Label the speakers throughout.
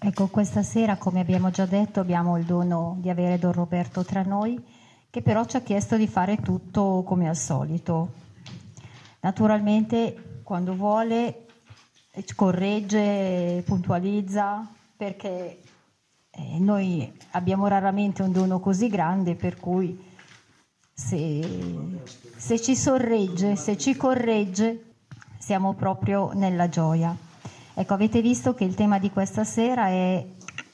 Speaker 1: Ecco, questa sera, come abbiamo già detto, abbiamo il dono di avere Don Roberto tra noi, che però ci ha chiesto di fare tutto come al solito. Naturalmente, quando vuole, corregge, puntualizza, perché noi abbiamo raramente un dono così grande, per cui se ci sorregge, se ci corregge, siamo proprio nella gioia. Ecco, avete visto che il tema di questa sera è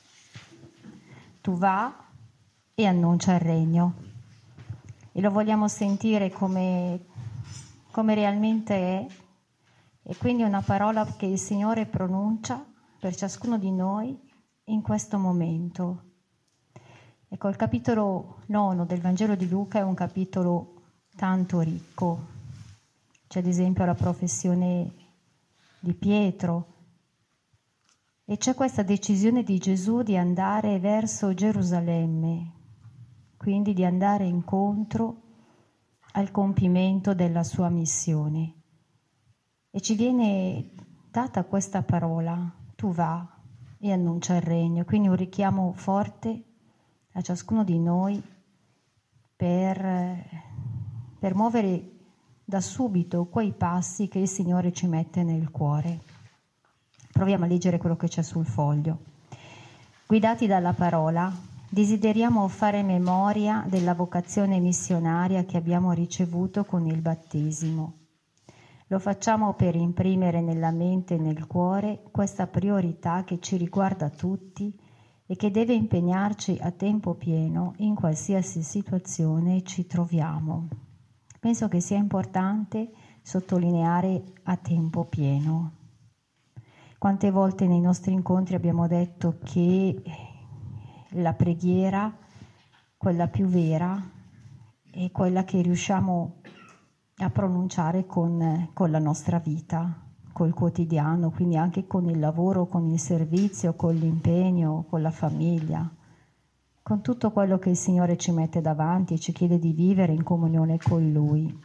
Speaker 1: tu va e annuncia il regno. E lo vogliamo sentire come realmente è. E quindi è una parola che il Signore pronuncia per ciascuno di noi in questo momento. Ecco, il capitolo 9 del Vangelo di Luca è un capitolo tanto ricco. C'è ad esempio la professione di Pietro, e c'è questa decisione di Gesù di andare verso Gerusalemme, quindi di andare incontro al compimento della sua missione. E ci viene data questa parola, tu va e annuncia il regno, quindi un richiamo forte a ciascuno di noi per muovere da subito quei passi che il Signore ci mette nel cuore. Proviamo a leggere quello che c'è sul foglio. Guidati dalla parola, desideriamo fare memoria della vocazione missionaria che abbiamo ricevuto con il battesimo. Lo facciamo per imprimere nella mente e nel cuore questa priorità che ci riguarda tutti e che deve impegnarci a tempo pieno in qualsiasi situazione ci troviamo. Penso che sia importante sottolineare a tempo pieno. Quante volte nei nostri incontri abbiamo detto che la preghiera, quella più vera, è quella che riusciamo a pronunciare con la nostra vita, col quotidiano, quindi anche con il lavoro, con il servizio, con l'impegno, con la famiglia, con tutto quello che il Signore ci mette davanti e ci chiede di vivere in comunione con Lui.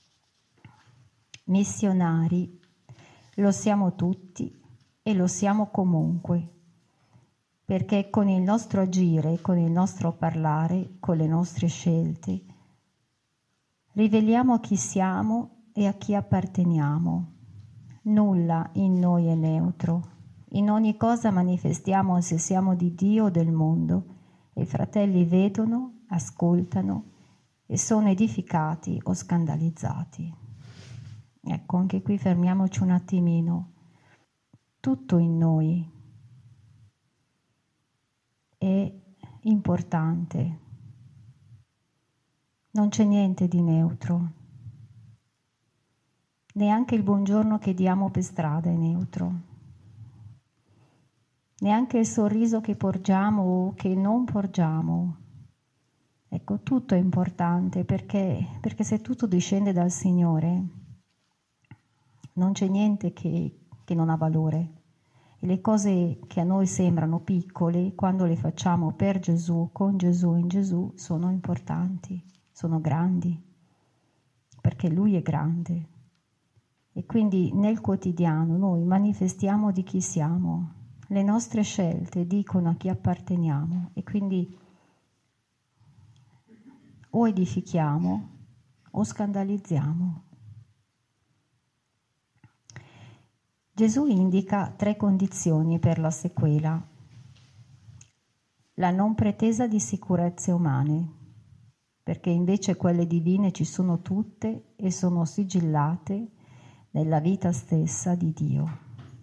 Speaker 1: Missionari, lo siamo tutti e lo siamo comunque, perché con il nostro agire, con il nostro parlare, con le nostre scelte, riveliamo chi siamo e a chi apparteniamo. Nulla in noi è neutro. In ogni cosa manifestiamo se siamo di Dio o del mondo, e i fratelli vedono, ascoltano e sono edificati o scandalizzati. Ecco, anche qui fermiamoci un attimino. Tutto in noi è importante. Non c'è niente di neutro. Neanche il buongiorno che diamo per strada è neutro. Neanche il sorriso che porgiamo o che non porgiamo. Ecco, tutto è importante perché se tutto discende dal Signore, non c'è niente che non ha valore. E le cose che a noi sembrano piccole, quando le facciamo per Gesù, con Gesù, in Gesù, sono importanti, sono grandi, perché Lui è grande. E quindi nel quotidiano noi manifestiamo di chi siamo, le nostre scelte dicono a chi apparteniamo e quindi o edifichiamo o scandalizziamo. Gesù indica 3 condizioni per la sequela. La non pretesa di sicurezze umane, perché invece quelle divine ci sono tutte e sono sigillate nella vita stessa di Dio.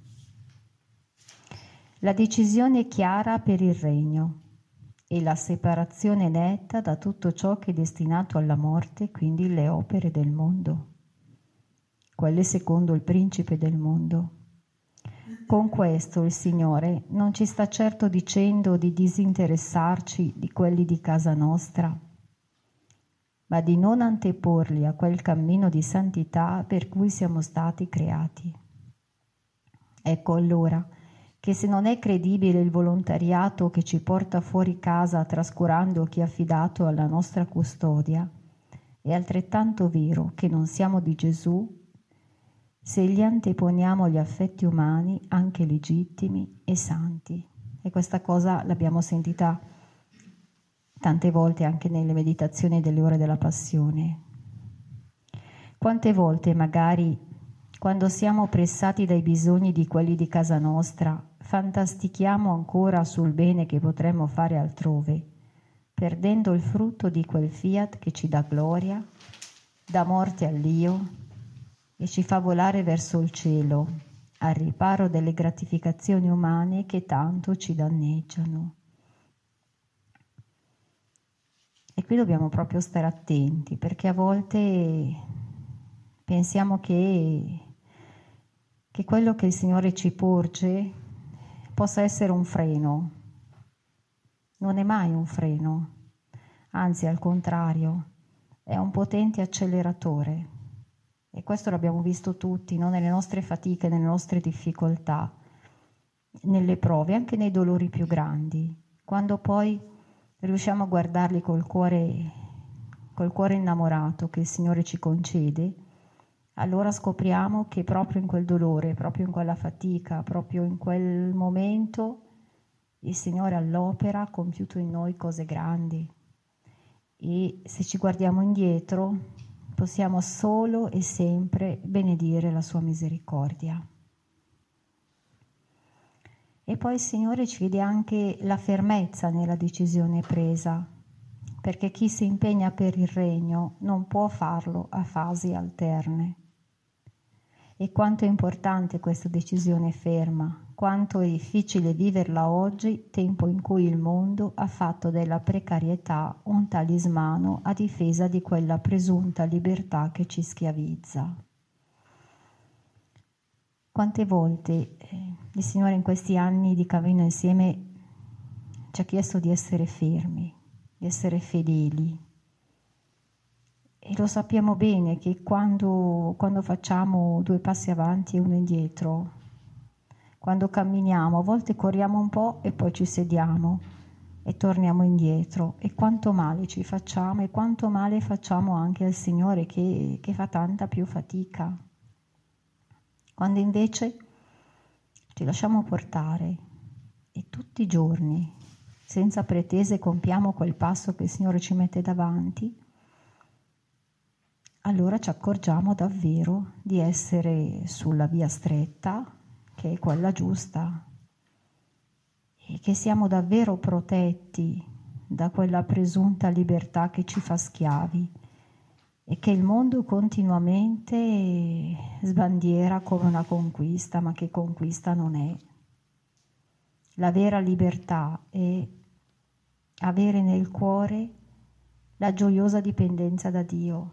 Speaker 1: La decisione chiara per il regno e la separazione netta da tutto ciò che è destinato alla morte, quindi le opere del mondo, quelle secondo il principe del mondo. Con questo il Signore non ci sta certo dicendo di disinteressarci di quelli di casa nostra, ma di non anteporli a quel cammino di santità per cui siamo stati creati. Ecco allora che se non è credibile il volontariato che ci porta fuori casa trascurando chi è affidato alla nostra custodia, è altrettanto vero che non siamo di Gesù se gli anteponiamo gli affetti umani, anche legittimi e santi. E questa cosa l'abbiamo sentita tante volte anche nelle meditazioni delle ore della Passione. Quante volte magari, quando siamo pressati dai bisogni di quelli di casa nostra, fantastichiamo ancora sul bene che potremmo fare altrove, perdendo il frutto di quel fiat che ci dà gloria, dà morte all'io e ci fa volare verso il cielo, al riparo delle gratificazioni umane che tanto ci danneggiano. E qui dobbiamo proprio stare attenti, perché a volte pensiamo che quello che il Signore ci porge possa essere un freno. Non è mai un freno, anzi al contrario, è un potente acceleratore. E questo l'abbiamo visto tutti, no? Nelle nostre fatiche, nelle nostre difficoltà, nelle prove, anche nei dolori più grandi. Quando poi riusciamo a guardarli col cuore innamorato che il Signore ci concede, allora scopriamo che proprio in quel dolore, proprio in quella fatica, proprio in quel momento, il Signore all'opera ha compiuto in noi cose grandi. E se ci guardiamo indietro, possiamo solo e sempre benedire la sua misericordia. E poi il Signore ci chiede anche la fermezza nella decisione presa, perché chi si impegna per il regno non può farlo a fasi alterne. E quanto è importante questa decisione ferma, quanto è difficile viverla oggi, tempo in cui il mondo ha fatto della precarietà un talismano a difesa di quella presunta libertà che ci schiavizza. Quante volte il Signore in questi anni di cammino insieme ci ha chiesto di essere fermi, di essere fedeli. E lo sappiamo bene che quando facciamo 2 passi avanti e 1 indietro, quando camminiamo, a volte corriamo un po' e poi ci sediamo e torniamo indietro. E quanto male ci facciamo e quanto male facciamo anche al Signore che fa tanta più fatica. Quando invece ci lasciamo portare e tutti i giorni, senza pretese, compiamo quel passo che il Signore ci mette davanti, allora ci accorgiamo davvero di essere sulla via stretta, che è quella giusta, e che siamo davvero protetti da quella presunta libertà che ci fa schiavi e che il mondo continuamente sbandiera come una conquista, ma che conquista non è. La vera libertà è avere nel cuore la gioiosa dipendenza da Dio.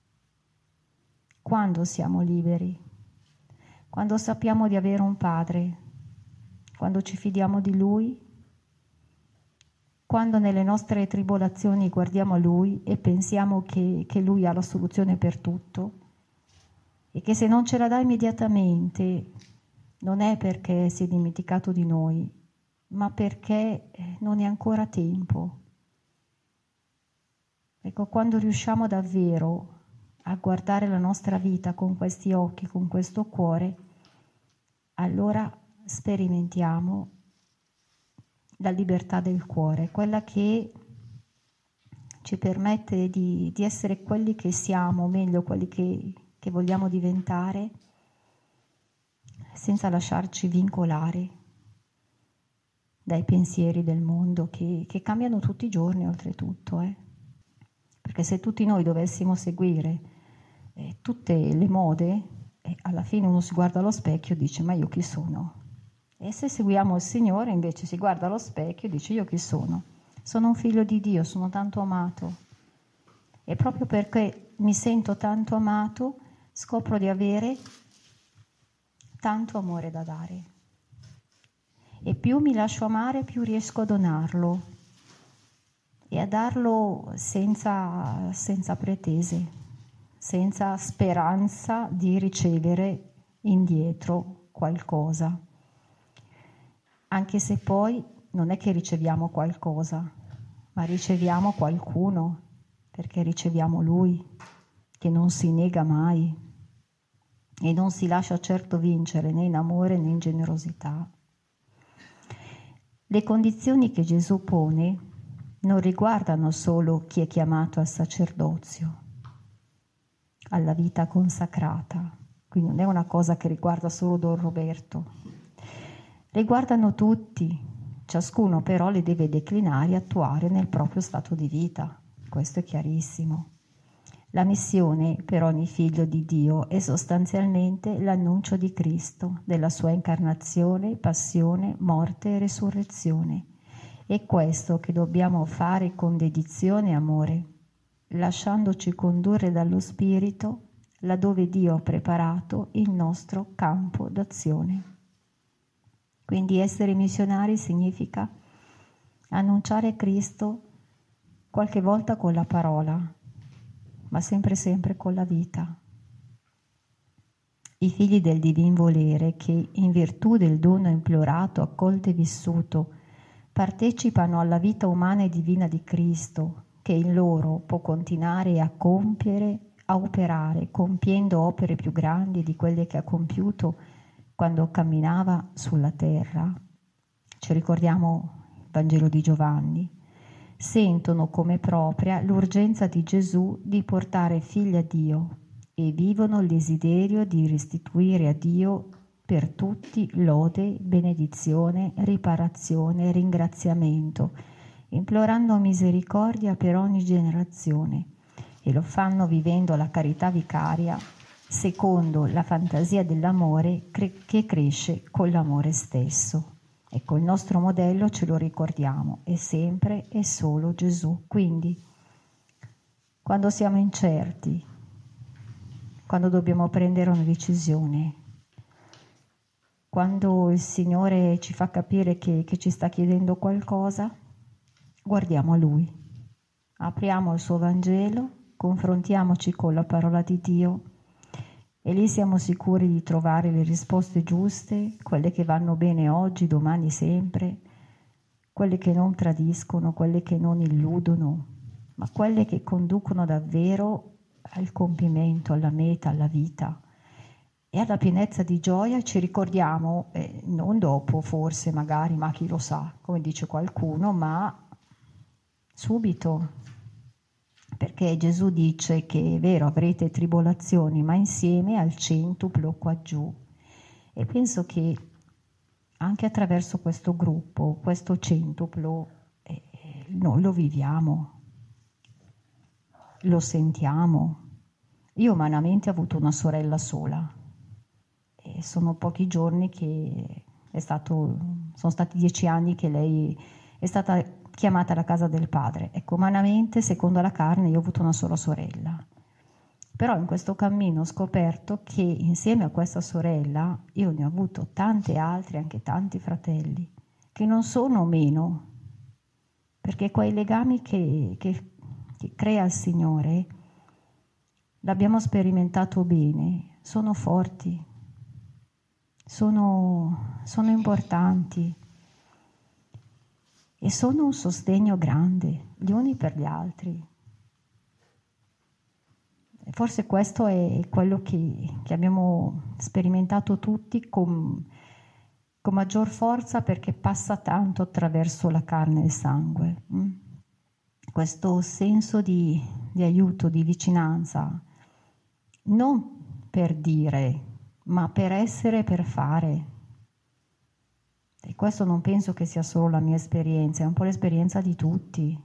Speaker 1: Quando siamo liberi? Quando sappiamo di avere un Padre, quando ci fidiamo di Lui, quando nelle nostre tribolazioni guardiamo a Lui e pensiamo che Lui ha la soluzione per tutto e che se non ce la dà immediatamente non è perché si è dimenticato di noi, ma perché non è ancora tempo. Ecco, quando riusciamo davvero a guardare la nostra vita con questi occhi, con questo cuore, allora sperimentiamo la libertà del cuore, quella che ci permette di essere quelli che siamo, o meglio quelli che vogliamo diventare, senza lasciarci vincolare dai pensieri del mondo che cambiano tutti i giorni oltretutto. Perché se tutti noi dovessimo seguire tutte le mode, alla fine uno si guarda allo specchio e dice: ma io chi sono? E se seguiamo il Signore invece si guarda allo specchio e dice: io chi sono? Sono un figlio di Dio, sono tanto amato. E proprio perché mi sento tanto amato scopro di avere tanto amore da dare. E più mi lascio amare, più riesco a donarlo e a darlo senza pretese, senza speranza di ricevere indietro qualcosa. Anche se poi non è che riceviamo qualcosa, ma riceviamo qualcuno, perché riceviamo Lui, che non si nega mai e non si lascia certo vincere né in amore né in generosità. Le condizioni che Gesù pone non riguardano solo chi è chiamato al sacerdozio, alla vita consacrata, quindi non è una cosa che riguarda solo Don Roberto, riguardano tutti, ciascuno però le deve declinare e attuare nel proprio stato di vita, questo è chiarissimo. La missione per ogni figlio di Dio è sostanzialmente l'annuncio di Cristo, della sua incarnazione, passione, morte e resurrezione. È questo che dobbiamo fare con dedizione e amore, lasciandoci condurre dallo Spirito laddove Dio ha preparato il nostro campo d'azione. Quindi essere missionari significa annunciare Cristo qualche volta con la parola, ma sempre con la vita. I figli del divin volere che, in virtù del dono implorato, accolto e vissuto, partecipano alla vita umana e divina di Cristo, che in loro può continuare a compiere, a operare, compiendo opere più grandi di quelle che ha compiuto quando camminava sulla terra. Ci ricordiamo il Vangelo di Giovanni. Sentono come propria l'urgenza di Gesù di portare figli a Dio e vivono il desiderio di restituire a Dio per tutti lode, benedizione, riparazione, ringraziamento, implorando misericordia per ogni generazione, e lo fanno vivendo la carità vicaria secondo la fantasia dell'amore che cresce con l'amore stesso. Ecco, il nostro modello, ce lo ricordiamo, è sempre e solo Gesù. Quindi, quando siamo incerti, quando dobbiamo prendere una decisione, quando il Signore ci fa capire che ci sta chiedendo qualcosa, guardiamo a Lui, apriamo il suo Vangelo, confrontiamoci con la parola di Dio e lì siamo sicuri di trovare le risposte giuste, quelle che vanno bene oggi, domani, sempre, quelle che non tradiscono, quelle che non illudono, ma quelle che conducono davvero al compimento, alla meta, alla vita e alla pienezza di gioia. Ci ricordiamo, non dopo forse, magari, ma chi lo sa, come dice qualcuno, ma subito. Perché Gesù dice che è vero, avrete tribolazioni, ma insieme al centuplo qua giù. E penso che anche attraverso questo gruppo, questo centuplo, noi lo viviamo, lo sentiamo. Io umanamente ho avuto una sorella sola e sono pochi giorni che sono stati 10 anni che lei è stata chiamata alla casa del padre. Ecco, umanamente, secondo la carne, io ho avuto una sola sorella. Però in questo cammino ho scoperto che insieme a questa sorella io ne ho avuto tante altre, anche tanti fratelli, che non sono meno, perché quei legami che crea il Signore, l'abbiamo sperimentato bene, sono forti, sono importanti. E sono un sostegno grande, gli uni per gli altri. E forse questo è quello che abbiamo sperimentato tutti con maggior forza, perché passa tanto attraverso la carne e il sangue. Questo senso di aiuto, di vicinanza, non per dire, ma per essere, per fare. E questo non penso che sia solo la mia esperienza, è un po' l'esperienza di tutti,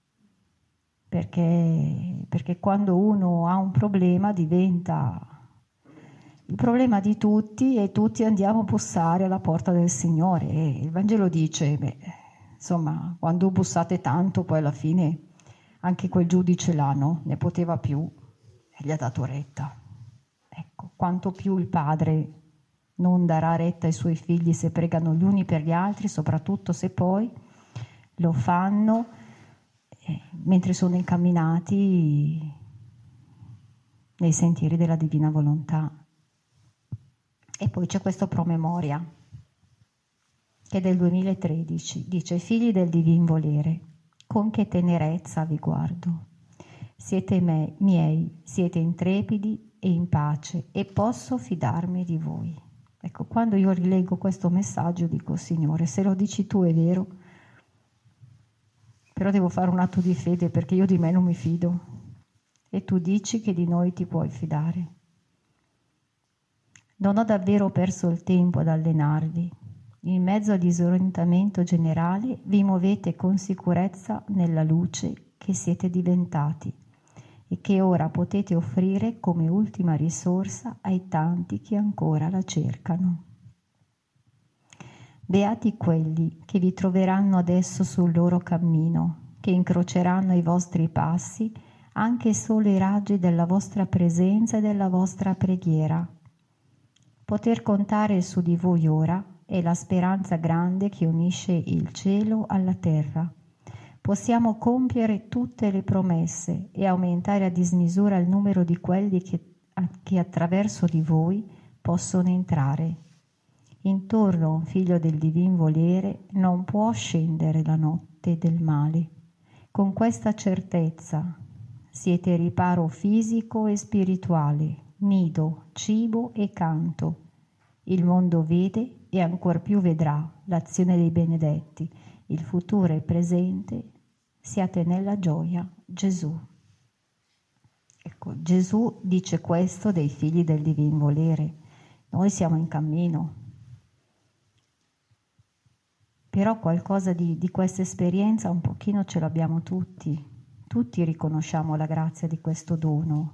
Speaker 1: perché quando uno ha un problema diventa il problema di tutti e tutti andiamo a bussare alla porta del Signore. E il Vangelo dice, insomma, quando bussate tanto, poi alla fine anche quel giudice là, no? Ne poteva più e gli ha dato retta. Ecco, quanto più il Padre non darà retta ai suoi figli se pregano gli uni per gli altri, soprattutto se poi lo fanno mentre sono incamminati nei sentieri della divina volontà. E poi c'è questo promemoria, che è del 2013, dice: figli del divin volere, con che tenerezza vi guardo. Siete miei, siete intrepidi e in pace, e posso fidarmi di voi. Ecco, quando io rileggo questo messaggio dico, Signore, se lo dici tu è vero, però devo fare un atto di fede perché io di me non mi fido e tu dici che di noi ti puoi fidare. Non ho davvero perso il tempo ad allenarvi. In mezzo al disorientamento generale vi muovete con sicurezza nella luce che siete diventati e che ora potete offrire come ultima risorsa ai tanti che ancora la cercano. Beati quelli che vi troveranno adesso sul loro cammino, che incroceranno i vostri passi, anche solo i raggi della vostra presenza e della vostra preghiera. Poter contare su di voi ora è la speranza grande che unisce il cielo alla terra. Possiamo compiere tutte le promesse e aumentare a dismisura il numero di quelli che attraverso di voi possono entrare. Intorno a un figlio del divin volere non può scendere la notte del male. Con questa certezza siete riparo fisico e spirituale, nido, cibo e canto. Il mondo vede e ancor più vedrà l'azione dei benedetti, il futuro e il presente. Siate nella gioia, Gesù. Ecco, Gesù dice questo dei figli del divin volere. Noi siamo in cammino. Però qualcosa di questa esperienza un pochino ce l'abbiamo tutti. Tutti riconosciamo la grazia di questo dono.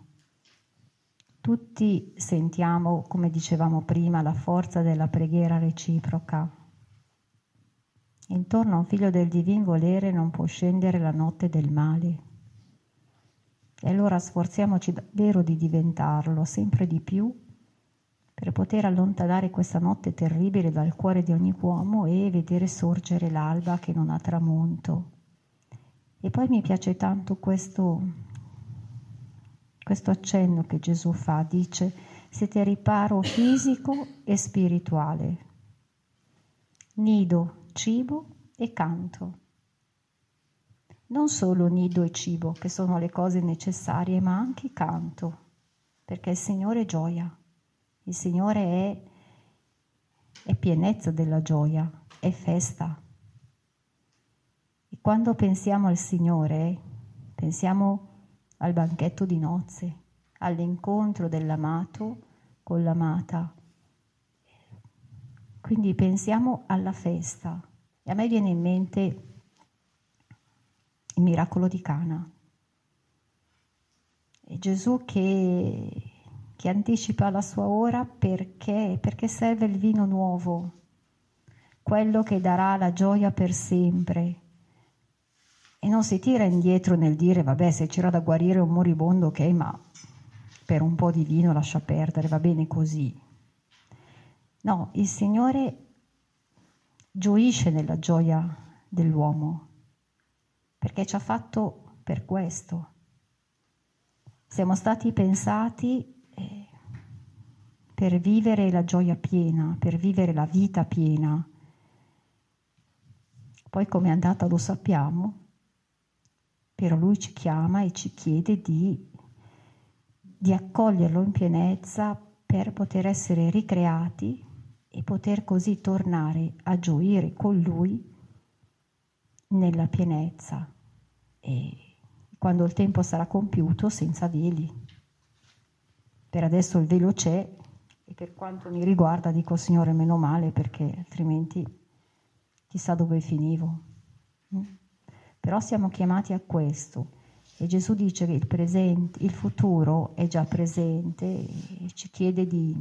Speaker 1: Tutti sentiamo, come dicevamo prima, la forza della preghiera reciproca. Intorno a un figlio del divin volere non può scendere la notte del male. E allora sforziamoci davvero di diventarlo sempre di più per poter allontanare questa notte terribile dal cuore di ogni uomo e vedere sorgere l'alba che non ha tramonto. E poi mi piace tanto questo accenno che Gesù fa, dice: siete riparo fisico e spirituale, nido, cibo e canto. Non solo nido e cibo, che sono le cose necessarie, ma anche canto, perché il Signore è gioia, il Signore è pienezza della gioia, è festa. E quando pensiamo al Signore, pensiamo al banchetto di nozze, all'incontro dell'amato con l'amata. Quindi pensiamo alla festa. E a me viene in mente il miracolo di Cana. E Gesù che anticipa la sua ora perché serve il vino nuovo, quello che darà la gioia per sempre. E non si tira indietro nel dire, vabbè, se c'era da guarire un moribondo, ok, ma per un po' di vino lascia perdere, va bene così. No, il Signore gioisce nella gioia dell'uomo, perché ci ha fatto per questo. Siamo stati pensati per vivere la gioia piena, per vivere la vita piena. Poi com'è andata lo sappiamo, però Lui ci chiama e ci chiede di accoglierlo in pienezza per poter essere ricreati e poter così tornare a gioire con Lui nella pienezza. E quando il tempo sarà compiuto, senza veli. Per adesso il velo c'è e per quanto mi riguarda dico, Signore, meno male, perché altrimenti chissà dove finivo. Però siamo chiamati a questo e Gesù dice che il futuro è già presente e ci chiede di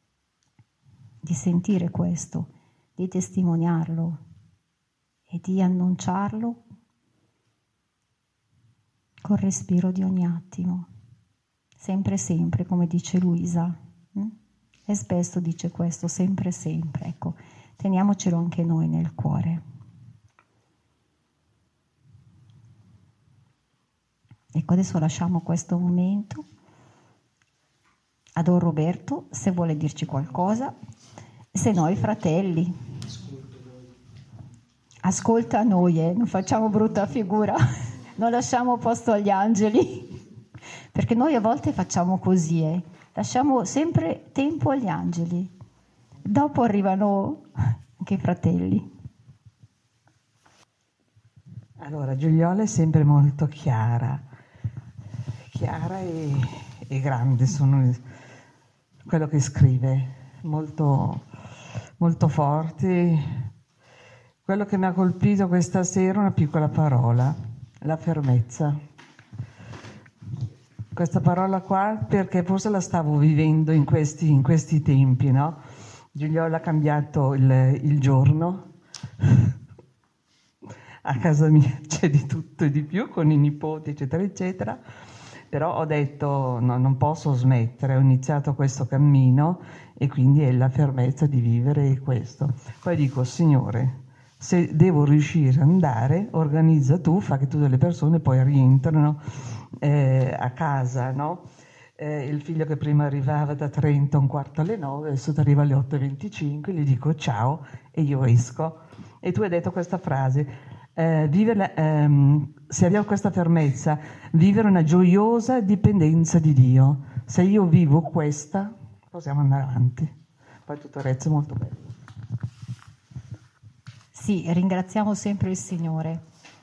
Speaker 1: sentire questo, di testimoniarlo e di annunciarlo col respiro di ogni attimo, sempre, come dice Luisa. E spesso dice questo, sempre, ecco, teniamocelo anche noi nel cuore. Ecco, adesso lasciamo questo momento a Don Roberto, se vuole dirci qualcosa, se no i fratelli. Ascolta noi, non facciamo brutta figura, non lasciamo posto agli angeli, perché noi a volte facciamo così, lasciamo sempre tempo agli angeli. Dopo arrivano anche i fratelli.
Speaker 2: Allora, Giuliola è sempre molto chiara e grande, sono quello che scrive, molto, molto forte. Quello che mi ha colpito questa sera è una piccola parola, la fermezza. Questa parola qua, perché forse la stavo vivendo in questi tempi, no? Giuliola ha cambiato il giorno. A casa mia c'è di tutto e di più, con i nipoti, eccetera, eccetera. Però ho detto, no, non posso smettere, ho iniziato questo cammino e quindi è la fermezza di vivere questo. Poi dico, Signore, se devo riuscire ad andare, organizza tu, fa che tutte le persone poi rientrano a casa, no? Il figlio che prima arrivava da Trento 8:45, adesso arriva alle 8:25, gli dico ciao e io esco. E tu hai detto questa frase, se abbiamo questa fermezza, vivere una gioiosa dipendenza di Dio. Se io vivo questa, possiamo andare avanti. Poi tutto il resto è molto bello.
Speaker 1: Sì, ringraziamo sempre il Signore.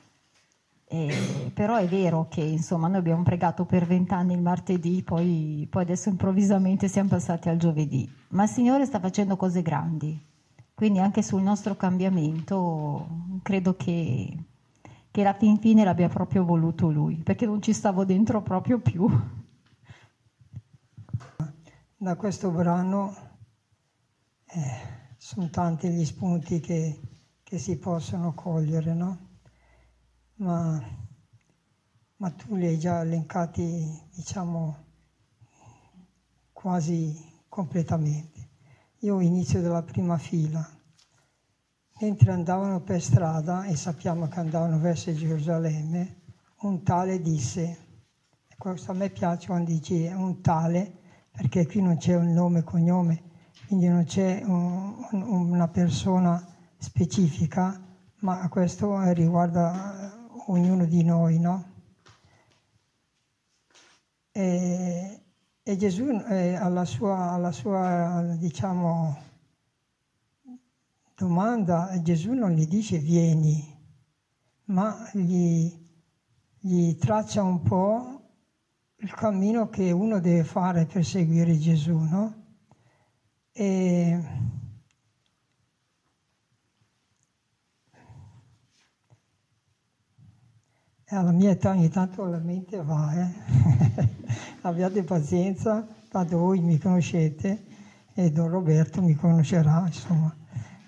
Speaker 1: Però è vero che insomma noi abbiamo pregato per 20 anni il martedì, poi adesso improvvisamente siamo passati al giovedì. Ma il Signore sta facendo cose grandi, quindi anche sul nostro cambiamento credo che alla fin fine l'abbia proprio voluto Lui, perché non ci stavo dentro proprio più.
Speaker 3: Da questo brano sono tanti gli spunti che si possono cogliere, no? Ma tu li hai già elencati, diciamo, quasi completamente. Io inizio dalla prima fila. Mentre andavano per strada, e sappiamo che andavano verso Gerusalemme, un tale disse, e questo a me piace quando dice un tale, perché qui non c'è un nome e cognome, quindi non c'è una persona specifica, ma questo riguarda ognuno di noi, no? E Gesù alla sua diciamo domanda, Gesù non gli dice vieni, ma gli traccia un po' il cammino che uno deve fare per seguire Gesù, no? E alla mia età ogni tanto la mente va, abbiate pazienza, tanto voi mi conoscete e Don Roberto mi conoscerà, insomma.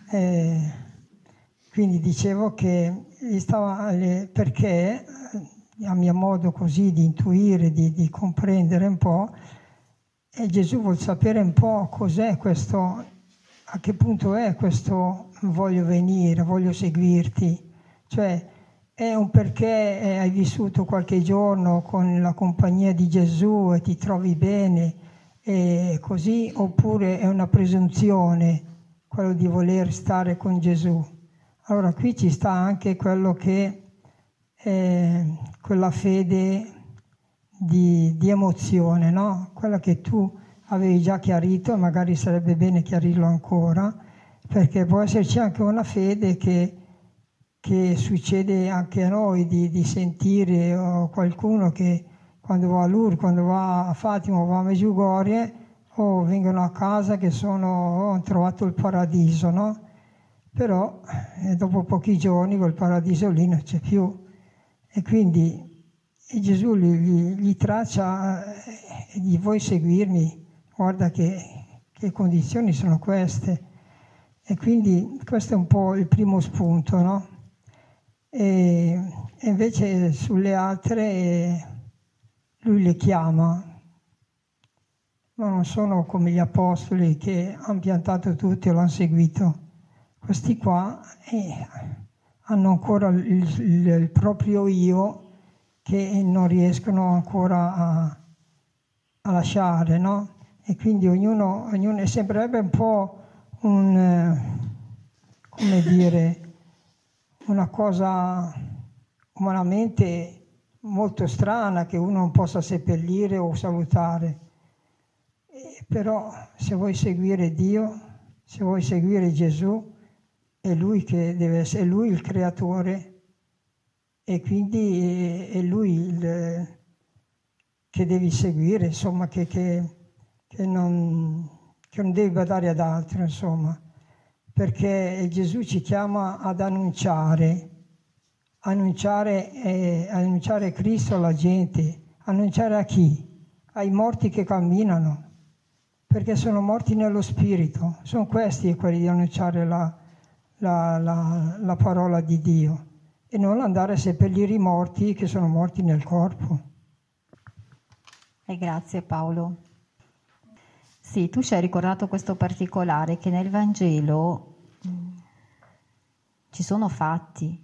Speaker 3: Quindi dicevo che perché a mio modo così di intuire, di comprendere un po', e Gesù vuol sapere un po' cos'è questo, a che punto è questo voglio venire, voglio seguirti, cioè è un perché hai vissuto qualche giorno con la compagnia di Gesù e ti trovi bene e così, oppure è una presunzione quello di voler stare con Gesù. Allora qui ci sta anche quello che è quella fede di emozione, no? Quella che tu avevi già chiarito e magari sarebbe bene chiarirlo ancora, perché può esserci anche una fede che succede anche a noi di sentire qualcuno che quando va a Lourdes, quando va a Fatima o va a Medjugorje vengono a casa che hanno trovato il paradiso, no? Però dopo pochi giorni quel paradiso lì non c'è più e quindi Gesù gli traccia e gli vuoi seguirmi, guarda che condizioni sono queste e quindi questo è un po' il primo spunto, no? E invece sulle altre lui le chiama, ma non sono come gli apostoli che hanno piantato tutti e l'hanno seguito. Questi qua hanno ancora il proprio io che non riescono ancora a lasciare, no? E quindi ognuno sembrerebbe un po' come dire, una cosa umanamente molto strana che uno non possa seppellire o salutare. Però se vuoi seguire Dio Se vuoi seguire Gesù, è Lui che deve essere, è Lui il creatore e quindi è Lui che devi seguire, insomma, che non devi badare ad altro, insomma, perché Gesù ci chiama ad annunciare Cristo alla gente. Annunciare a chi? Ai morti che camminano, perché sono morti nello spirito. Sono questi quelli di annunciare la parola di Dio e non andare a seppellire i morti che sono morti nel corpo.
Speaker 1: E grazie Paolo. Sì, tu ci hai ricordato questo particolare, che nel Vangelo ci sono fatti.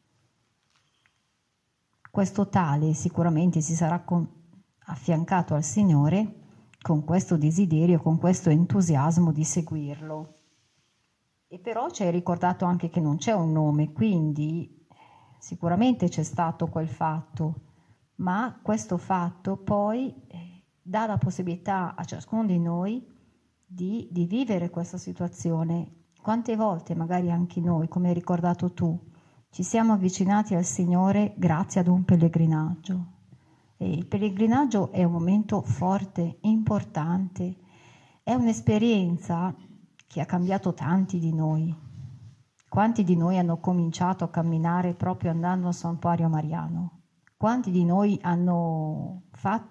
Speaker 1: Questo tale sicuramente si sarà affiancato al Signore con questo desiderio, con questo entusiasmo di seguirlo. E però ci hai ricordato anche che non c'è un nome, quindi sicuramente c'è stato quel fatto, ma questo fatto poi dà la possibilità a ciascuno di noi di vivere questa situazione. Quante volte magari anche noi, come hai ricordato tu, ci siamo avvicinati al Signore grazie ad un pellegrinaggio. E il pellegrinaggio è un momento forte, importante, è un'esperienza che ha cambiato tanti di noi. Quanti di noi hanno cominciato a camminare proprio andando al Santuario Mariano? Quanti di noi hanno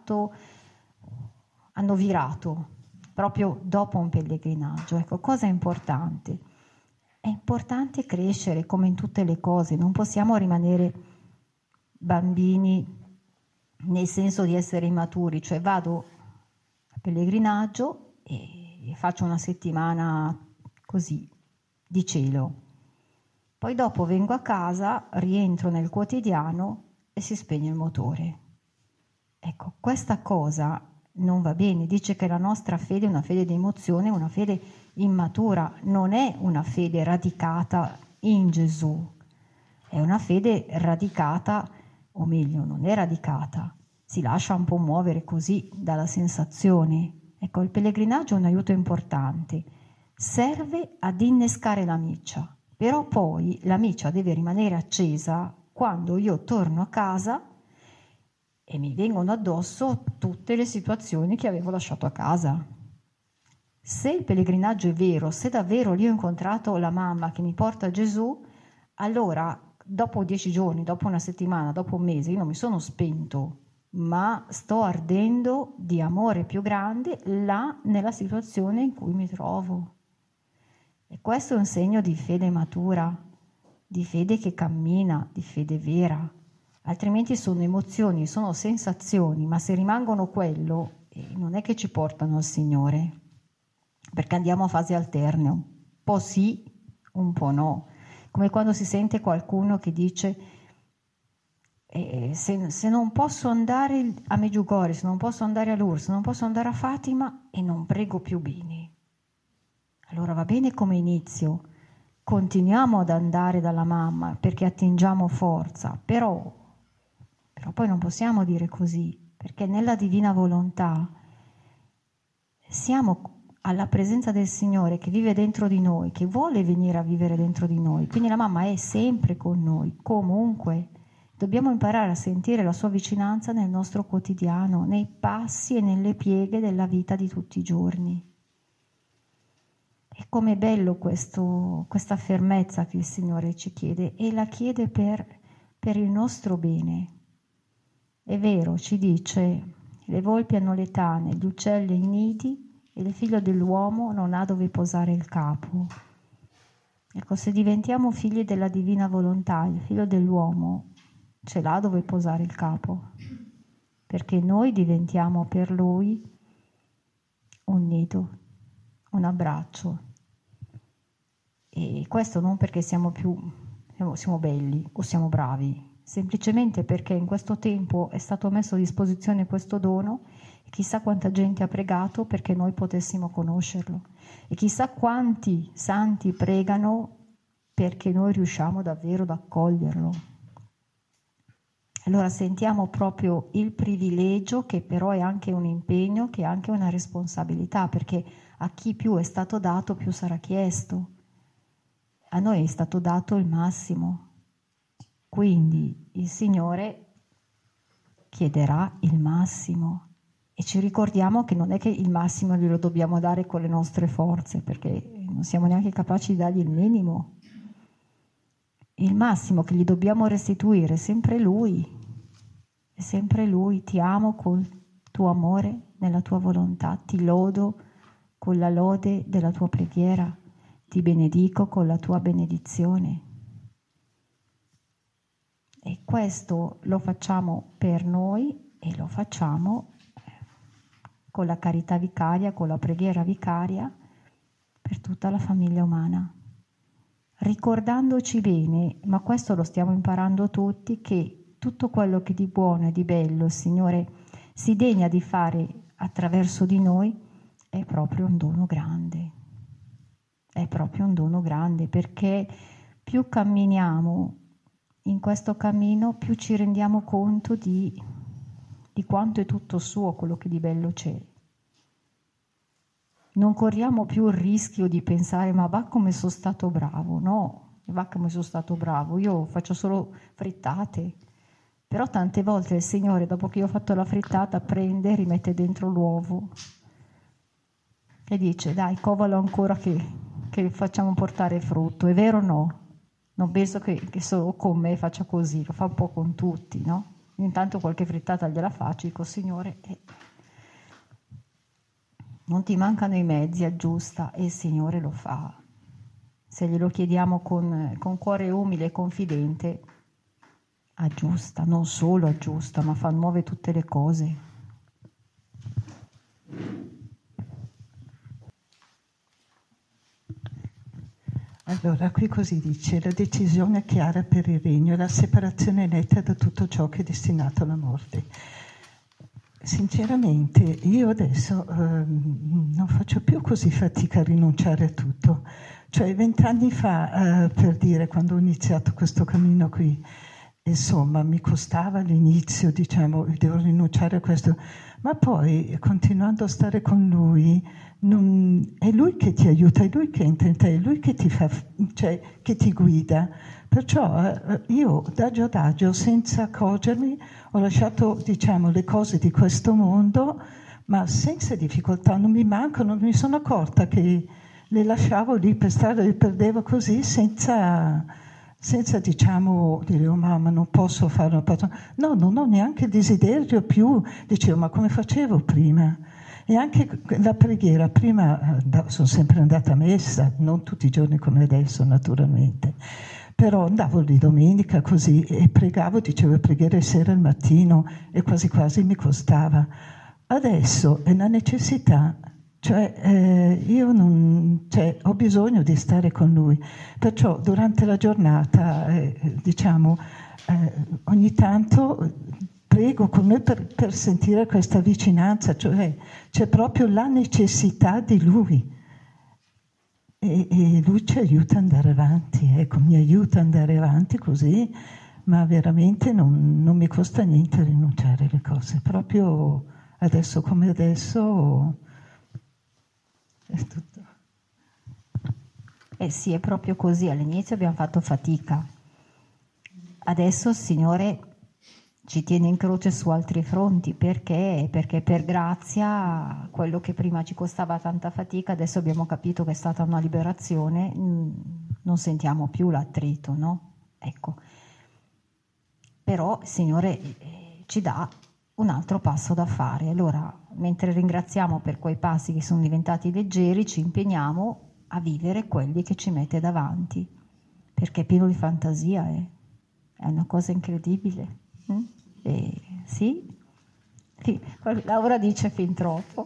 Speaker 1: virato proprio dopo un pellegrinaggio? Ecco, cosa è importante? È importante crescere come in tutte le cose, non possiamo rimanere bambini nel senso di essere immaturi, cioè vado a pellegrinaggio e faccio una settimana così di cielo, poi dopo vengo a casa, rientro nel quotidiano e si spegne il motore. Ecco, questa cosa non va bene, dice che la nostra fede è una fede di emozione, una fede immatura, non è una fede radicata in Gesù, è una fede radicata, o meglio, non è radicata, si lascia un po' muovere così dalla sensazione. Ecco, il pellegrinaggio è un aiuto importante, serve ad innescare la miccia, però poi la miccia deve rimanere accesa quando io torno a casa e mi vengono addosso tutte le situazioni che avevo lasciato a casa. Se il pellegrinaggio è vero, se davvero lì ho incontrato la mamma che mi porta a Gesù, allora dopo 10 giorni, dopo una settimana, dopo un mese, io non mi sono spento, ma sto ardendo di amore più grande là nella situazione in cui mi trovo. E questo è un segno di fede matura, di fede che cammina, di fede vera. Altrimenti sono emozioni, sono sensazioni, ma se rimangono quello, non è che ci portano al Signore, perché andiamo a fasi alterne, un po' sì, un po' no. Come quando si sente qualcuno che dice se non posso andare a Medjugorje, se non posso andare a Lourdes, se non posso andare a Fatima e non prego più bene. Allora va bene come inizio, continuiamo ad andare dalla mamma perché attingiamo forza, però poi non possiamo dire così, perché nella divina volontà siamo alla presenza del Signore che vive dentro di noi, che vuole venire a vivere dentro di noi, quindi la mamma è sempre con noi, comunque. Dobbiamo imparare a sentire la sua vicinanza nel nostro quotidiano, nei passi e nelle pieghe della vita di tutti i giorni. E com'è bello questa fermezza che il Signore ci chiede, e la chiede per il nostro bene. È vero, ci dice, le volpi hanno le tane, gli uccelli i nidi, e il figlio dell'uomo non ha dove posare il capo. Ecco, se diventiamo figli della divina volontà, il figlio dell'uomo ce l'ha dove posare il capo, perché noi diventiamo per lui un nido, un abbraccio. E questo non perché siamo belli o siamo bravi, semplicemente perché in questo tempo è stato messo a disposizione questo dono e chissà quanta gente ha pregato perché noi potessimo conoscerlo e chissà quanti santi pregano perché noi riusciamo davvero ad accoglierlo. Allora sentiamo proprio il privilegio, che però è anche un impegno, che è anche una responsabilità, perché a chi più è stato dato più sarà chiesto. A noi è stato dato il massimo, quindi il Signore chiederà il massimo. E ci ricordiamo che non è che il massimo glielo dobbiamo dare con le nostre forze, perché non siamo neanche capaci di dargli il minimo. Il massimo che gli dobbiamo restituire è sempre Lui. È sempre Lui. Ti amo col tuo amore, nella tua volontà. Ti lodo con la lode della tua preghiera. Ti benedico con la tua benedizione. E questo lo facciamo per noi e lo facciamo con la carità vicaria, con la preghiera vicaria per tutta la famiglia umana. Ricordandoci bene, ma questo lo stiamo imparando tutti, che tutto quello che di buono e di bello il Signore si degna di fare attraverso di noi è proprio un dono grande. È proprio un dono grande, perché più camminiamo in questo cammino, più ci rendiamo conto di quanto è tutto suo quello che di bello c'è. Non corriamo più il rischio di pensare ma va come sono stato bravo, no, va come sono stato bravo, io faccio solo frittate, però tante volte il Signore dopo che io ho fatto la frittata prende e rimette dentro l'uovo e dice dai covalo ancora che facciamo portare frutto, è vero o no? Non penso che solo con me faccia così, lo fa un po' con tutti, no? Intanto qualche frittata gliela faccio, dico Signore, non ti mancano i mezzi, aggiusta, e il Signore lo fa. Se glielo chiediamo con cuore umile e confidente, aggiusta, non solo aggiusta, ma fa nuove tutte le cose.
Speaker 4: Allora, qui così dice, la decisione chiara per il regno, la separazione netta da tutto ciò che è destinato alla morte. Sinceramente, io adesso non faccio più così fatica a rinunciare a tutto. Cioè, 20 anni fa, per dire, quando ho iniziato questo cammino qui, insomma, mi costava all'inizio, diciamo, devo rinunciare a questo, ma poi, continuando a stare con lui, è lui che ti aiuta, è lui che entra in te, è lui che ti fa, cioè, che ti guida. Perciò io, adagio adagio, senza accorgermi, ho lasciato, diciamo, le cose di questo mondo, ma senza difficoltà, non mi mancano, non mi sono accorta che le lasciavo lì per strada, le perdevo così, senza diciamo, dire, oh mamma, non posso fare una cosa. No, non ho neanche il desiderio più, dicevo, ma come facevo prima? E anche la preghiera, prima sono sempre andata a messa, non tutti i giorni come adesso naturalmente, però andavo lì domenica così e pregavo, dicevo preghiere sera e al mattino e quasi quasi mi costava. Adesso è una necessità, cioè io ho bisogno di stare con lui, perciò durante la giornata diciamo ogni tanto prego con me per sentire questa vicinanza, cioè c'è proprio la necessità di lui e lui ci aiuta ad andare avanti, ecco, mi aiuta ad andare avanti così, ma veramente non mi costa niente rinunciare alle cose, proprio adesso come adesso è tutto.
Speaker 1: Sì, è proprio così, all'inizio abbiamo fatto fatica, adesso il Signore ci tiene in croce su altri fronti, perché per grazia quello che prima ci costava tanta fatica, adesso abbiamo capito che è stata una liberazione, non sentiamo più l'attrito, no? Ecco. Però il Signore ci dà un altro passo da fare, allora mentre ringraziamo per quei passi che sono diventati leggeri, ci impegniamo a vivere quelli che ci mette davanti, perché è pieno di fantasia, è una cosa incredibile. Sì, Laura dice fin troppo,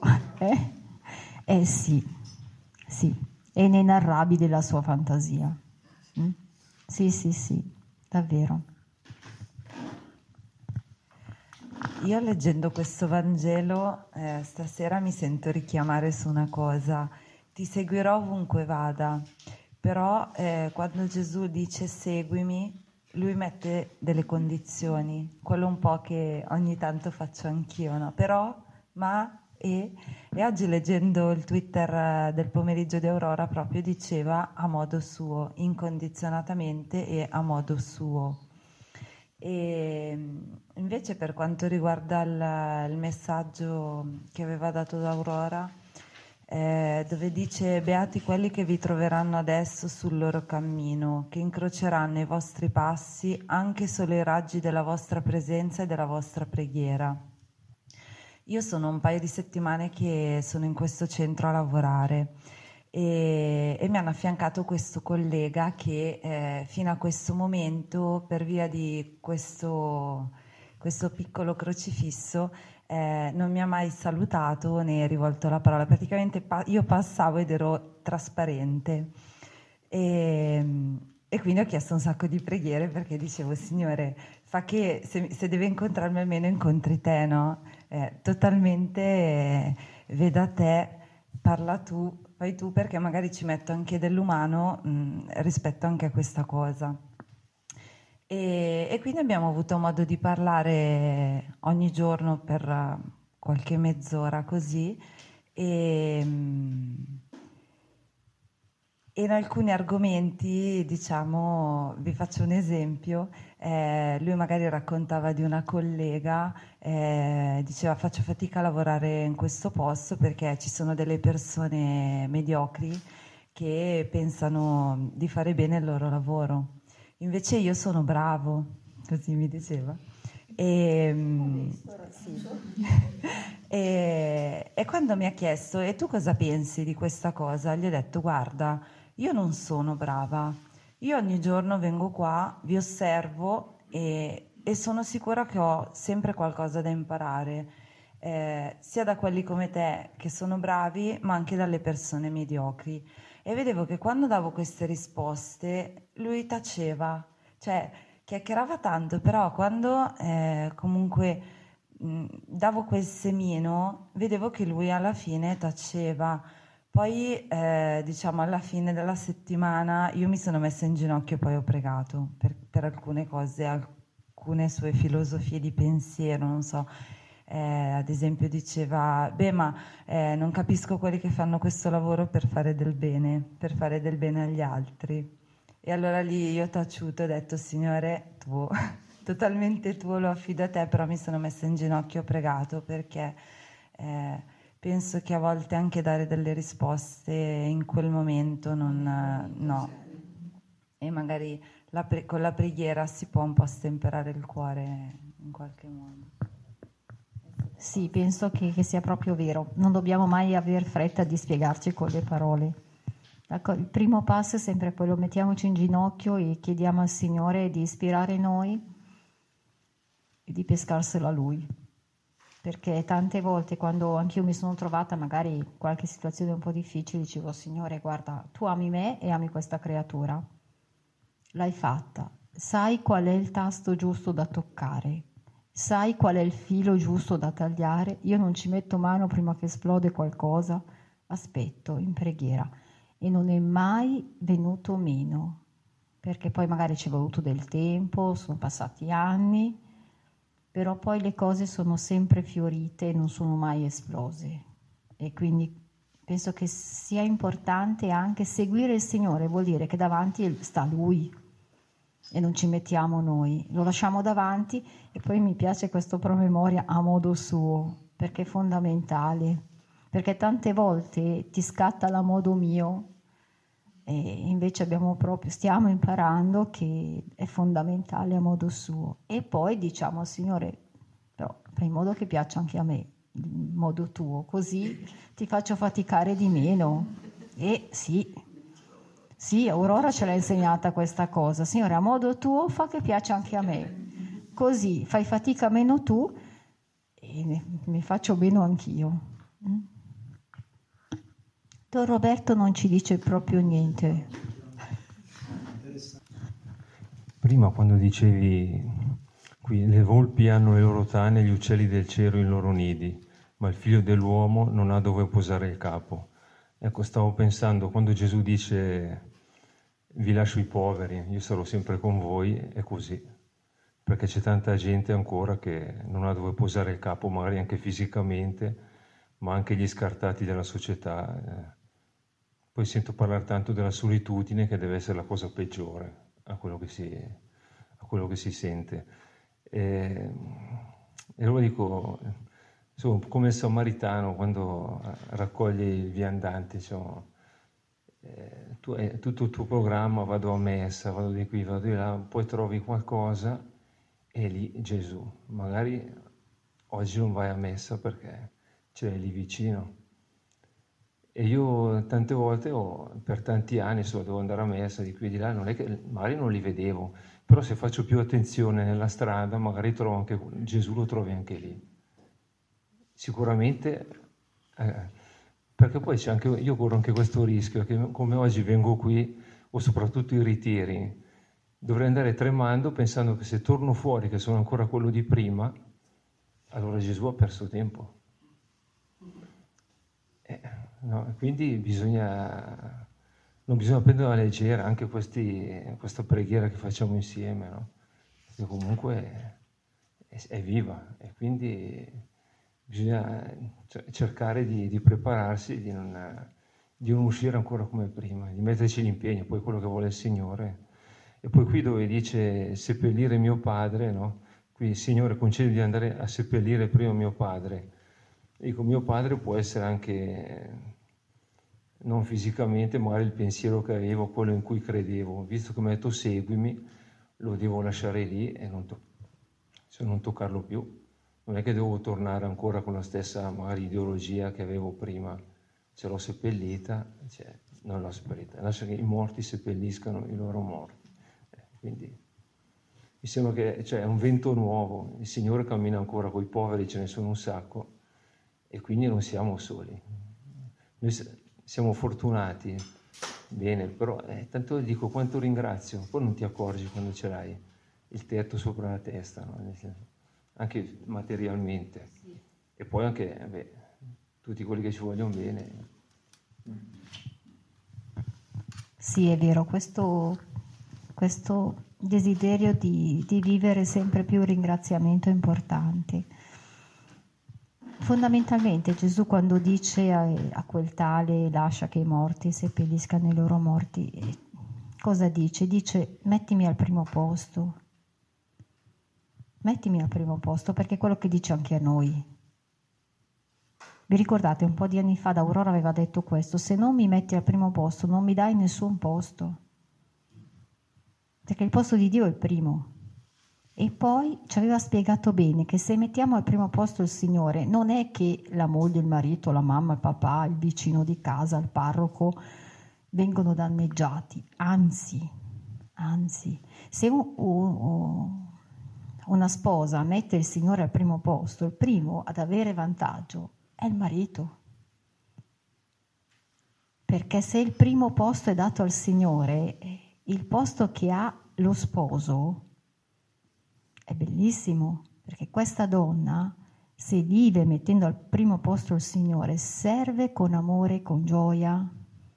Speaker 1: sì, è inenarrabile la sua fantasia. Sì, davvero.
Speaker 5: Io leggendo questo Vangelo stasera mi sento richiamare su una cosa: ti seguirò ovunque vada, però quando Gesù dice seguimi, lui mette delle condizioni, quello un po' che ogni tanto faccio anch'io, no? Però, ma E oggi leggendo il Twitter del pomeriggio di Aurora proprio diceva a modo suo, incondizionatamente e a modo suo. E invece per quanto riguarda il messaggio che aveva dato Aurora, dove dice: beati quelli che vi troveranno adesso sul loro cammino, che incroceranno i vostri passi anche solo i raggi della vostra presenza e della vostra preghiera. Io sono un paio di settimane che sono in questo centro a lavorare e mi hanno affiancato questo collega che fino a questo momento, per via di questo piccolo crocifisso, non mi ha mai salutato né rivolto la parola. Praticamente io passavo ed ero trasparente e quindi ho chiesto un sacco di preghiere, perché dicevo: Signore, fa che se deve incontrarmi almeno incontri te, no? Totalmente veda te, parla tu, fai tu, perché magari ci metto anche dell'umano rispetto anche a questa cosa. E quindi abbiamo avuto modo di parlare ogni giorno per qualche mezz'ora così, e in alcuni argomenti, diciamo, vi faccio un esempio, lui magari raccontava di una collega, diceva: faccio fatica a lavorare in questo posto perché ci sono delle persone mediocri che pensano di fare bene il loro lavoro. Invece io sono bravo, così mi diceva. Sì. E quando mi ha chiesto: e tu cosa pensi di questa cosa? Gli ho detto: guarda, io non sono brava, io ogni giorno vengo qua, vi osservo e sono sicura che ho sempre qualcosa da imparare, sia da quelli come te che sono bravi, ma anche dalle persone mediocri. E vedevo che quando davo queste risposte lui taceva, cioè chiacchierava tanto, però quando comunque davo quel semino, vedevo che lui alla fine taceva. Poi diciamo alla fine della settimana io mi sono messa in ginocchio e poi ho pregato per alcune cose, alcune sue filosofie di pensiero, non so. Ad esempio diceva: beh, ma non capisco quelli che fanno questo lavoro per fare del bene agli altri. E allora lì io ho taciuto e ho detto: Signore, tuo, totalmente tuo, lo affido a te. Però mi sono messa in ginocchio e ho pregato, perché penso che a volte anche dare delle risposte in quel momento no. E magari con la preghiera si può un po' stemperare il cuore in qualche modo.
Speaker 1: Sì, penso che sia proprio vero. Non dobbiamo mai aver fretta di spiegarci con le parole. Ecco, il primo passo è sempre quello: mettiamoci in ginocchio e chiediamo al Signore di ispirare noi e di pescarselo a Lui. Perché tante volte, quando anch'io mi sono trovata magari in qualche situazione un po' difficile, dicevo: Signore, guarda, tu ami me e ami questa creatura. L'hai fatta. Sai qual è il tasto giusto da toccare. Sai qual è il filo giusto da tagliare? Io non ci metto mano prima che esplode qualcosa, aspetto in preghiera. E non è mai venuto meno, perché poi magari ci è voluto del tempo, sono passati anni, però poi le cose sono sempre fiorite e non sono mai esplose. E quindi penso che sia importante anche seguire il Signore, vuol dire che davanti sta Lui e non ci mettiamo noi, lo lasciamo davanti. E poi mi piace questo promemoria a modo suo, perché è fondamentale, perché tante volte ti scatta la modo mio e invece stiamo imparando che è fondamentale a modo suo. E poi diciamo al Signore: però fai in modo che piaccia anche a me il modo tuo, così ti faccio faticare di meno. E sì, Aurora ce l'ha insegnata questa cosa: Signore, a modo tuo fa che piaccia anche a me, così fai fatica meno tu e mi faccio meno anch'io. Don Roberto non ci dice proprio niente.
Speaker 6: Prima, quando dicevi qui: le volpi hanno le loro tane, gli uccelli del cielo i loro nidi, ma il figlio dell'uomo non ha dove posare il capo. Ecco, stavo pensando, quando Gesù dice: vi lascio i poveri, io sarò sempre con voi, è così, perché c'è tanta gente ancora che non ha dove posare il capo, magari anche fisicamente, ma anche gli scartati della società. Poi sento parlare tanto della solitudine, che deve essere la cosa peggiore a quello che si sente. E allora dico, insomma, come il samaritano quando raccoglie il viandante, insomma, tutto il tuo programma, vado a messa, vado di qui, vado di là, poi trovi qualcosa e lì Gesù. Magari oggi non vai a messa perché ce l'hai lì vicino. E io tante volte, per tanti anni, devo andare a messa di qui e di là, non è che magari non li vedevo, però se faccio più attenzione nella strada, magari trovo anche Gesù, lo trovi anche lì. Sicuramente, perché poi c'è anche, io corro anche questo rischio, che come oggi vengo qui, o soprattutto i ritiri, dovrei andare tremando pensando che se torno fuori, che sono ancora quello di prima, allora Gesù ha perso tempo. No, quindi non bisogna prendere alla leggera anche questa preghiera che facciamo insieme, no? Che comunque è viva e quindi bisogna cercare di prepararsi, di non uscire ancora come prima, di metterci l'impegno, poi quello che vuole il Signore. E poi qui dove dice seppellire mio padre, no? Qui Signore concedi di andare a seppellire prima mio padre. Dico, mio padre può essere anche non fisicamente, magari il pensiero che avevo, quello in cui credevo. Visto che mi ha detto seguimi, lo devo lasciare lì e non toccarlo più. Non è che devo tornare ancora con la stessa magari ideologia che avevo prima. Ce l'ho seppellita, non l'ho seppellita. Lascia che i morti seppelliscano i loro morti. Quindi mi sembra che è un vento nuovo. Il Signore cammina ancora con i poveri, ce ne sono un sacco. E quindi non siamo soli. Noi siamo fortunati, bene, però tanto dico quanto ringrazio, poi non ti accorgi quando ce l'hai il tetto sopra la testa, no? Anche materialmente. Sì. E poi anche tutti quelli che ci vogliono bene.
Speaker 1: Sì, è vero, questo desiderio di vivere sempre più ringraziamento è importante. Fondamentalmente Gesù quando dice a quel tale lascia che i morti seppelliscano i loro morti, cosa dice? Dice mettimi al primo posto, perché è quello che dice anche a noi. Vi ricordate un po' di anni fa Aurora aveva detto questo, se non mi metti al primo posto non mi dai nessun posto, perché il posto di Dio è il primo. E poi ci aveva spiegato bene che se mettiamo al primo posto il Signore, non è che la moglie, il marito, la mamma, il papà, il vicino di casa, il parroco vengono danneggiati. Anzi, se una sposa mette il Signore al primo posto, il primo ad avere vantaggio è il marito. Perché se il primo posto è dato al Signore, il posto che ha lo sposo è bellissimo, perché questa donna, se vive mettendo al primo posto il Signore, serve con amore, con gioia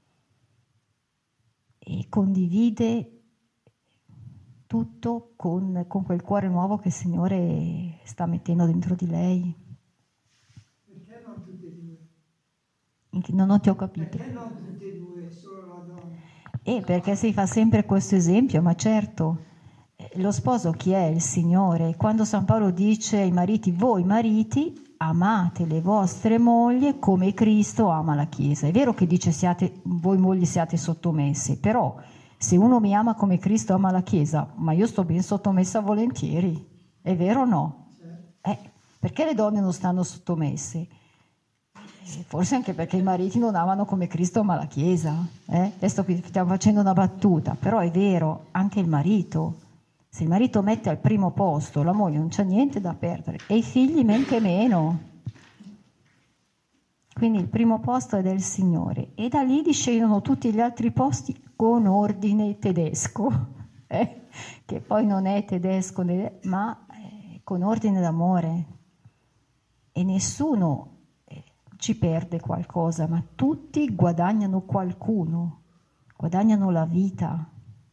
Speaker 1: e condivide tutto con quel cuore nuovo che il Signore sta mettendo dentro di lei.
Speaker 3: Perché non tutte e due?
Speaker 1: Non ti ho capito.
Speaker 3: Perché non tutte e due, solo la donna?
Speaker 1: Perché si fa sempre questo esempio, ma certo. Lo sposo chi è? Il Signore. Quando San Paolo dice ai mariti, voi mariti amate le vostre mogli come Cristo ama la Chiesa. È vero che dice voi mogli siate sottomessi, però se uno mi ama come Cristo ama la Chiesa, ma io sto ben sottomessa volentieri, è vero o no? Perché le donne non stanno sottomesse? Forse anche perché i mariti non amano come Cristo ama la Chiesa. Adesso qui stiamo facendo una battuta, però è vero, anche il marito. Se il marito mette al primo posto, la moglie non c'ha niente da perdere e i figli men che meno. Quindi il primo posto è del Signore e da lì discendono tutti gli altri posti con ordine tedesco, che poi non è tedesco, ma con ordine d'amore. E nessuno ci perde qualcosa, ma tutti guadagnano qualcuno, guadagnano la vita.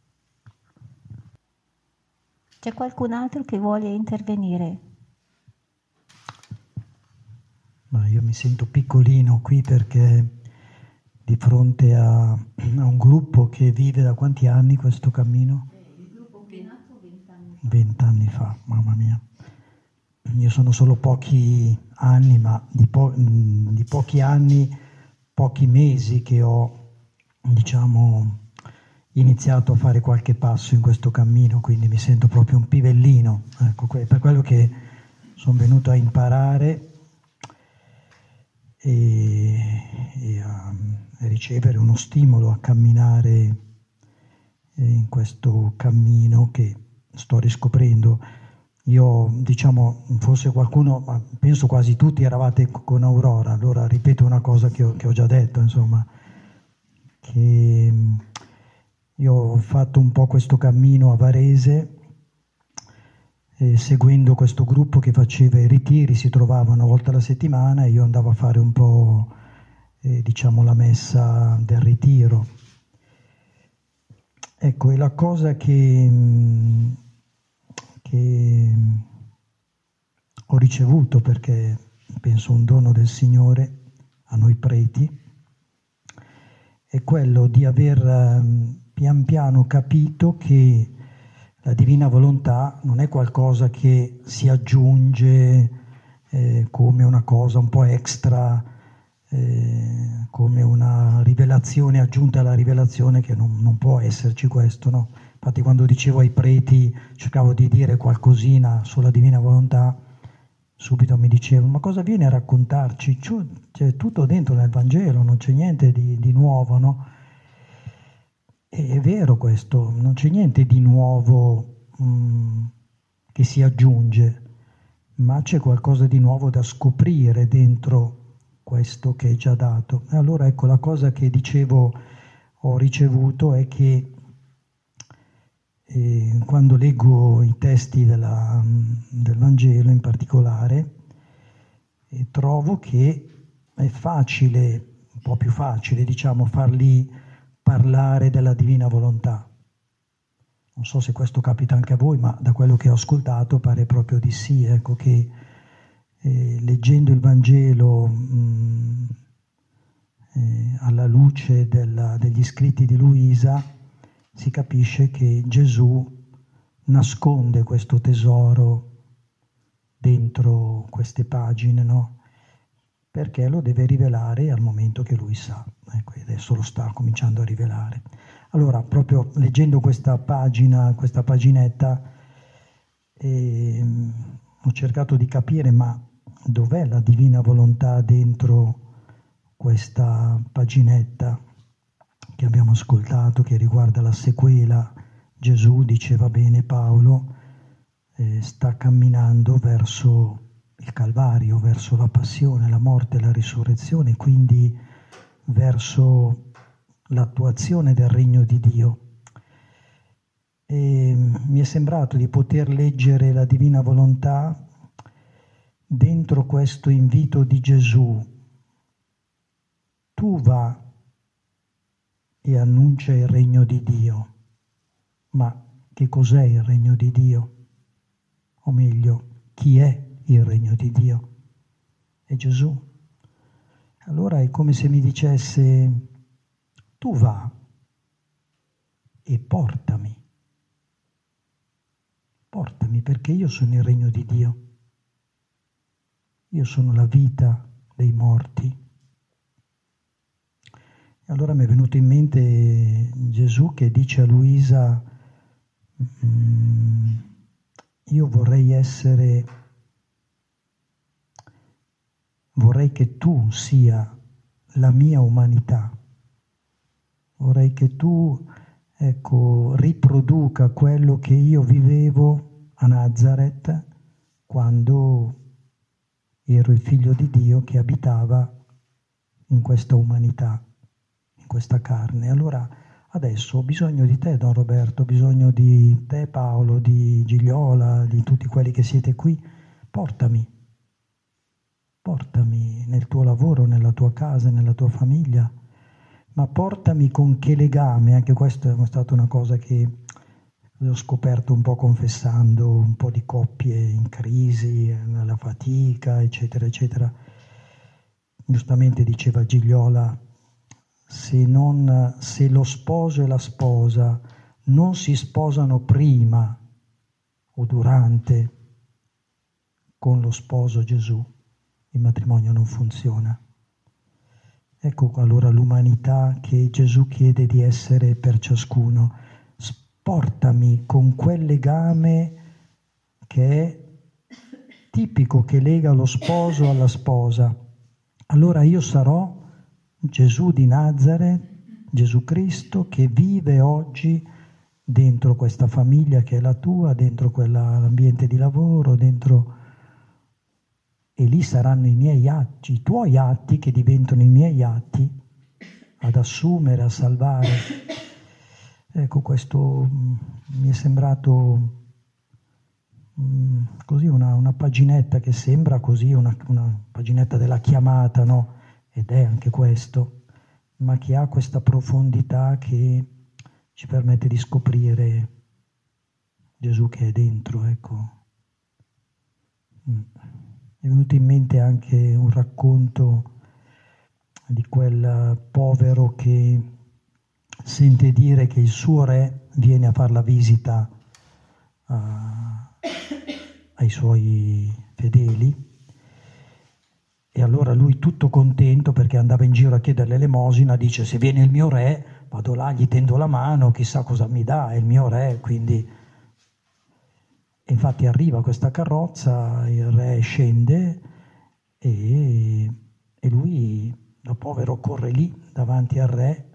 Speaker 1: C'è qualcun altro che vuole intervenire?
Speaker 7: Ma io mi sento piccolino qui perché di fronte a un gruppo che vive da quanti anni questo cammino?
Speaker 1: Il gruppo che è nato 20 anni fa.
Speaker 7: 20 anni fa, mamma mia. Io sono solo pochi anni, ma di pochi anni, pochi mesi che ho, diciamo, iniziato a fare qualche passo in questo cammino, quindi mi sento proprio un pivellino. Ecco, per quello che sono venuto a imparare e a ricevere uno stimolo a camminare in questo cammino che sto riscoprendo. Io, diciamo, forse qualcuno, ma penso quasi tutti eravate con Aurora, allora ripeto una cosa che ho già detto, insomma, che io ho fatto un po' questo cammino a Varese, seguendo questo gruppo che faceva i ritiri, si trovava una volta alla settimana e io andavo a fare un po', diciamo, la messa del ritiro. Ecco, e la cosa che ho ricevuto, perché penso un dono del Signore a noi preti, è quello di aver pian piano capito che la divina volontà non è qualcosa che si aggiunge come una cosa un po' extra, come una rivelazione aggiunta alla rivelazione, che non può esserci questo, no? Infatti quando dicevo ai preti, cercavo di dire qualcosina sulla divina volontà, subito mi dicevano: ma cosa viene a raccontarci? C'è tutto dentro nel Vangelo, non c'è niente di nuovo, no? E è vero questo, non c'è niente di nuovo che si aggiunge, ma c'è qualcosa di nuovo da scoprire dentro questo che è già dato. E allora ecco, la cosa che dicevo ho ricevuto è che quando leggo i testi del Vangelo in particolare, trovo che è facile, un po' più facile, diciamo, farli parlare della divina volontà. Non so se questo capita anche a voi, ma da quello che ho ascoltato pare proprio di sì. Ecco che leggendo il Vangelo alla luce degli scritti di Luisa, si capisce che Gesù nasconde questo tesoro dentro queste pagine, no? Perché lo deve rivelare al momento che lui sa. Ecco, adesso lo sta cominciando a rivelare. Allora, proprio leggendo questa paginetta, ho cercato di capire, ma dov'è la divina volontà dentro questa paginetta che abbiamo ascoltato, che riguarda la sequela. Gesù, diceva bene Paolo, sta camminando verso il Calvario, verso la passione, la morte e la risurrezione, quindi verso l'attuazione del regno di Dio. E mi è sembrato di poter leggere la divina volontà dentro questo invito di Gesù: tu va e annuncia il regno di Dio. Ma che cos'è il regno di Dio? O meglio, chi è il regno di Dio? È Gesù. Allora è come se mi dicesse: tu va e portami, perché io sono il regno di Dio, io sono la vita dei morti. E allora mi è venuto in mente Gesù che dice a Luisa: io vorrei che tu sia la mia umanità, vorrei che tu, ecco, riproduca quello che io vivevo a Nazareth quando ero il figlio di Dio che abitava in questa umanità, in questa carne. Allora adesso ho bisogno di te, Don Roberto, ho bisogno di te, Paolo, di Gigliola, di tutti quelli che siete qui. Portami nel tuo lavoro, nella tua casa, nella tua famiglia, ma portami con che legame. Anche questa è stata una cosa che ho scoperto un po' confessando un po' di coppie in crisi, nella fatica, eccetera, eccetera. giustamente diceva Gigliola, se lo sposo e la sposa non si sposano prima o durante con lo sposo Gesù, il matrimonio non funziona. Ecco allora l'umanità che Gesù chiede di essere per ciascuno. Portami con quel legame che è tipico, che lega lo sposo alla sposa. Allora io sarò Gesù di Nazaret, Gesù Cristo, che vive oggi dentro questa famiglia che è la tua, dentro l'ambiente di lavoro, dentro... E lì saranno i miei atti, i tuoi atti che diventano i miei atti, ad assumere, a salvare. Ecco, questo mi è sembrato così una paginetta che sembra così, una paginetta della chiamata, no? Ed è anche questo, ma che ha questa profondità che ci permette di scoprire Gesù che è dentro, ecco. È venuto in mente anche un racconto di quel povero che sente dire che il suo re viene a fare la visita ai suoi fedeli, e allora lui, tutto contento perché andava in giro a chiedere l'elemosina, dice: se viene il mio re vado là, gli tendo la mano, chissà cosa mi dà, è il mio re, quindi... E infatti arriva questa carrozza, il re scende e lui, da povero, corre lì davanti al re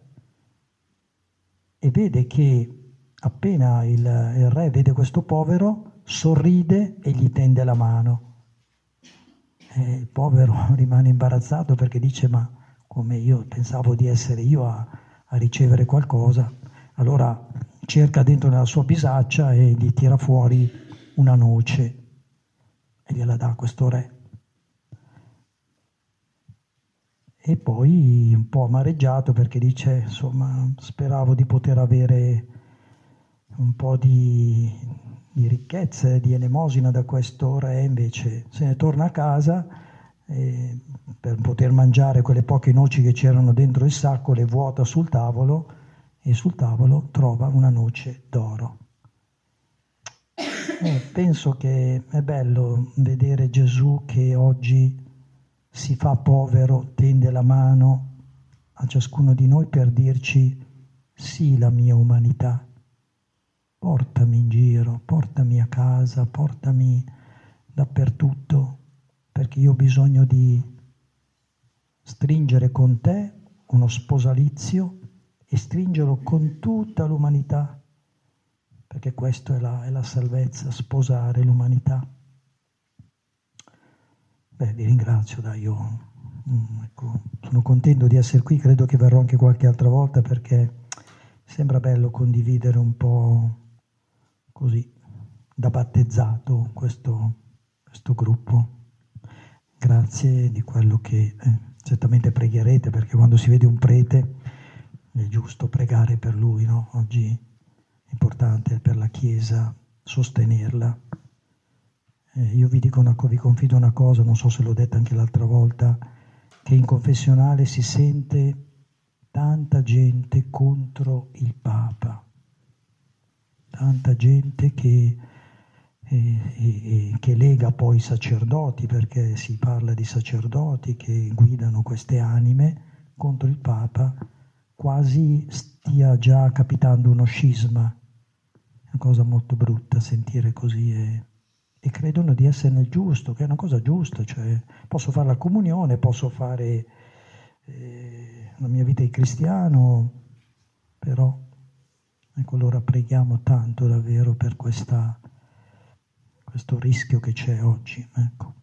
Speaker 7: e vede che appena il re vede questo povero, sorride e gli tende la mano. E il povero rimane imbarazzato perché dice: ma come, io pensavo di essere io a ricevere qualcosa. Allora cerca dentro nella sua bisaccia e gli tira fuori una noce e gliela dà a questo re. E poi un po' amareggiato perché dice: insomma, speravo di poter avere un po' di ricchezze, di elemosina da questo re, invece se ne torna a casa per poter mangiare quelle poche noci che c'erano dentro il sacco, le vuota sul tavolo, e sul tavolo trova una noce d'oro. Penso che è bello vedere Gesù che oggi si fa povero, tende la mano a ciascuno di noi per dirci: sì, la mia umanità, portami in giro, portami a casa, portami dappertutto, perché io ho bisogno di stringere con te uno sposalizio e stringerlo con tutta l'umanità, perché questo è la salvezza, sposare l'umanità. Vi ringrazio, ecco, sono contento di essere qui, credo che verrò anche qualche altra volta perché sembra bello condividere un po' così, da battezzato, questo gruppo. Grazie di quello che certamente pregherete, perché quando si vede un prete è giusto pregare per lui, no? Oggi è importante per la Chiesa sostenerla. Io vi confido una cosa, non so se l'ho detta anche l'altra volta, che in confessionale si sente tanta gente contro il Papa, tanta gente che lega poi i sacerdoti, perché si parla di sacerdoti che guidano queste anime contro il Papa, quasi stia già capitando uno scisma. È una cosa molto brutta sentire così e credono di essere nel giusto, che è una cosa giusta, cioè posso fare la comunione, posso fare la mia vita di cristiano, però ecco, allora preghiamo tanto davvero per questo rischio che c'è oggi, ecco.